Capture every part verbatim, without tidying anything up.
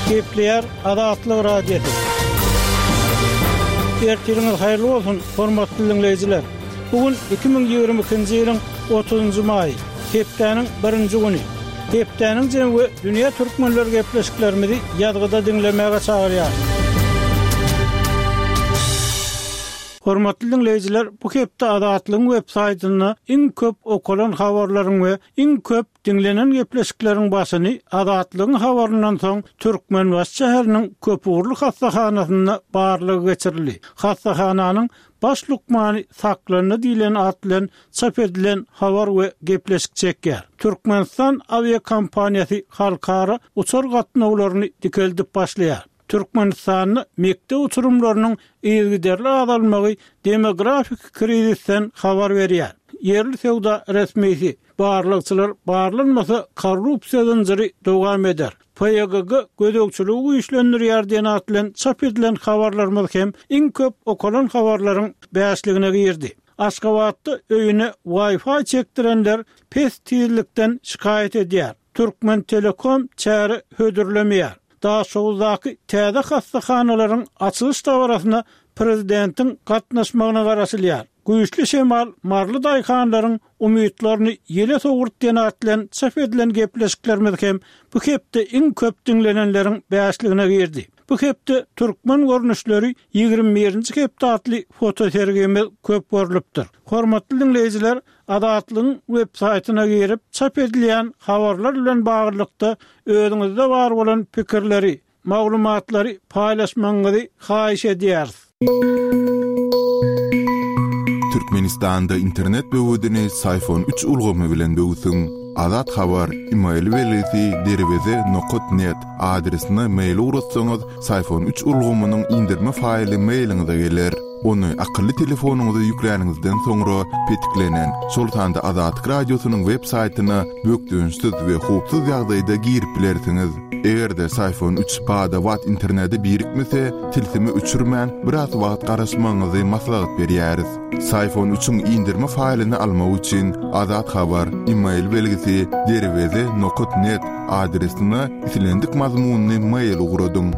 Kepler Adatlı Radyo. Ertiriniz hayırlı olsun, hormatly dinleyijiler. Bugün iki bin ýygrimi ikinji ýylyň otuzunjy maý, hepdeniň birinji güni. Hepdeniň jemgy dünýä türkmenleri gepleşiklerimizi ýazgyda dinlemäge çagyrýar. Hormatly dinleyijiler, bu hepde Adatlyň web-saýtyna iň köp okulan habarlaryň we iň köp dinlenen gepleşikleriň başyny Adatlyň habaryndan soň Türkmenbaş şäheriniň Köpürli hastahanasyna barlygy geçirildi. Hastahananyň baş lukmany saklanyny diýilen atlan çap edilen habar we gepleşik çekýär. Türkmenistan avia kompaniýasy halkara uçur gatnawlaryny dikeldip başlaýar. Türkmenistanyň mekdep uçurumlarynyň ýygderli azalmagy demografik krizisten habar berýär. Yerli sewda resmisi barlykçylar barlanmasa korrupsiýa zynjyry dowam eder. P Y G G gödekçiligi güýçlendirýär diýen atlan çap edilen habarlarymyz hem iň köp okulan habarlaryň bäşligine girdi. Aşgabatda öýüne Wi-Fi çekdirenler pes tizlikden şikayet edýär. Türkmen Telekom çäri hödürlemeýär. Daha soğuzdaky täze hastahanalaryň açylyş tawarasyna prezidentiň gatnaşmagyna garaşylýar. Güýçli şemal marly daýhanlaryň umytlaryny ýele sowurt diýen atlan çap edilen gepleşiklerimiz hem bu hepde iň köp dinlenenleriň bäşligine girdi. Bu hepde türkmen görnüşleri ýygrimi birinji hepde atly foto sergimiz köp görülipdir. Hormatly dinleyijiler, Adatlyň web-saýtyna girip çap edilen habarlar bilen baglykda özüňizde bar bolan pikirleri, maglumatlary paýlaşmaňyzy haýyş edýäris. Türkmenistanda internet böwüdini Sayfon üç ulgamy bilen böwsün. Adat habar email welisi derweze nokta net adresine mail urutsaňyz Sayfon üç ulgamynyň indirme faýly mailiňize geler. Onu akıllı telefonuňyza ýükleningizden soňra petiklenen Sultanda Adat radiosynyň web-saýtyna bökdüňsiz we hupsuz ýagdaýda girip bilersiňiz. Egerde Sayfon üç pada watt interneti birikmese, tilsimi üçürmän biraz wagt garaşmaňyzy maslahat berýäris. Sayfon üçüň indirme faýlyny almak üçin Adat habar email belgisi derweze nokta net adresine isilendik mazmunny mail ugrudum.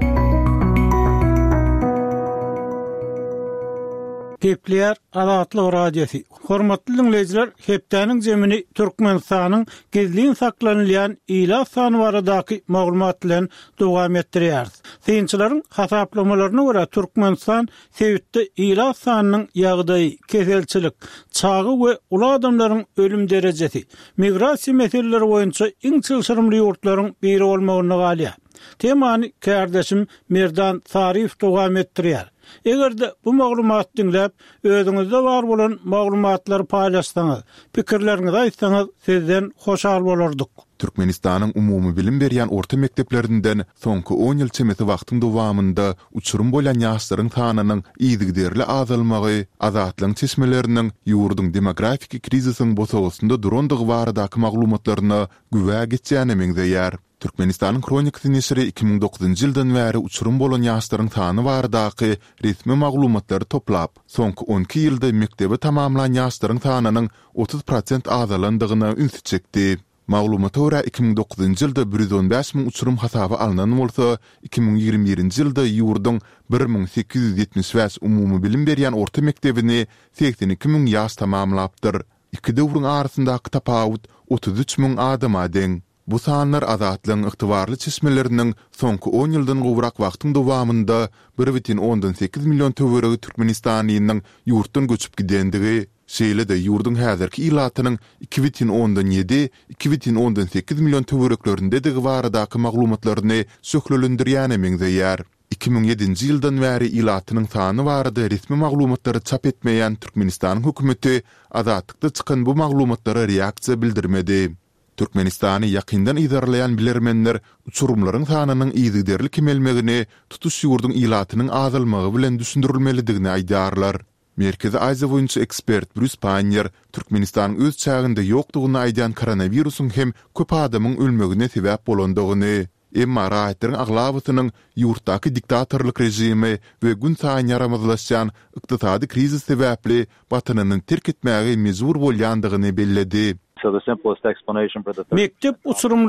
Kepler Adatly Radyosu. Hormatly dinleyijiler, hepdeniň jemini Türkmenistanyň gizlin saklanylýan ila sany baradaky maglumat bilen dowam etdirýär. Synçylaryň hasaplamalarına görä Türkmenistan sewitde ila sanynyň ýagdaýy, keselçilik, çagy we ula adamlaryň ölüm derejesi, migrasiýa meseleleri boýunça iň çylşyrymly ýurtlaryň biri bolmagyna galýar. Temany kardeşim Merdan Sarif dowam etdirýär. Egerde bu maglumat dinläp, özüňizde bar bolan maglumatlary paýlaşsaňyz, pikirleriňizi aýtsaňyz, sizden hoşal bolardyk. Türkmenistanyň umumy bilim berýän orta mekteplerinden soňky on ýyl çemeti wagtyň dowamında uçurum bolan ýaşlaryň sanynyň ýygderli azalmagy, azatlyň çeşmeleriniň ýurduň demografik krizisiň bosagysynda durandygy baradaky maglumatlaryna güwä geçýäne meňzeýär. Türkmenistanyň kronikasy neşri iki bin dokuzunjy ýyldan bäri uçurum bolan ýaşlaryň sany baradaky resmi maglumatlary toplap, soňky on iki ýylda mektebe tamamlanan ýaşlaryň sanynyň otuz prosent azalandygyna ünsü çekdi. Maglumata görä iki bin dokuzunjy ýylda bir ýüz on beş miň uçurum hasaby alynan bolsa, iki bin ýygrimi birinji ýylda ýurduň bir miň sekiz ýüz ýetmiş beş umumy bilim berýän orta mektebini seksen iki miň ýaş tamamlapdyr. Iki döwrüň arasyndaky tapawut otuz üç miň adama deň. Bu sanlar azatlyň ygtybarly çeşmeleriniň soňky on ýyldan gowrak wagtyň dowamında bir butun ondan sekiz million töweregi Türkmenistanyň ýurtdan göçüp gidendigi, şeýle-de ýurduň häzirki ilatynyň iki butun ondan ýedi iki butun ondan sekiz million töwereklerinde de baradaky maglumatlaryny söklelendirýäne meňzeýär. iki bin ýedinji ýyldan bäri ilatynyň sany barada resmi maglumatlary çap etmeýän Türkmenistanyň hökümeti azatlykda çykan bu maglumatlary reaksiýa bildirmedi. Türkmenistany ýakyndan idarlayan bilermenler uçurumlaryň sanynyň ýygderli kemelmegini tutuş ýurduň ilatynyň azalmagy bilen düşündirilmelidigini aýdarlar. Merkezi Aýza boýunça ekspert Bruce Panier Türkmenistanyň öz çağında ýokdugyny aýdan koronawirusyň hem köp adamyň ölmegine sebäp bolandygyny, emma raýatyň aglabatynyň ýurtdaky diktatorlyk rejimi we gün saýyn ýaramazlaşan ykdysady krizis sebäpli batanyny terk etmäge mezur bolýandygyny belledi. So the simplest explanation for the Mektep uçurum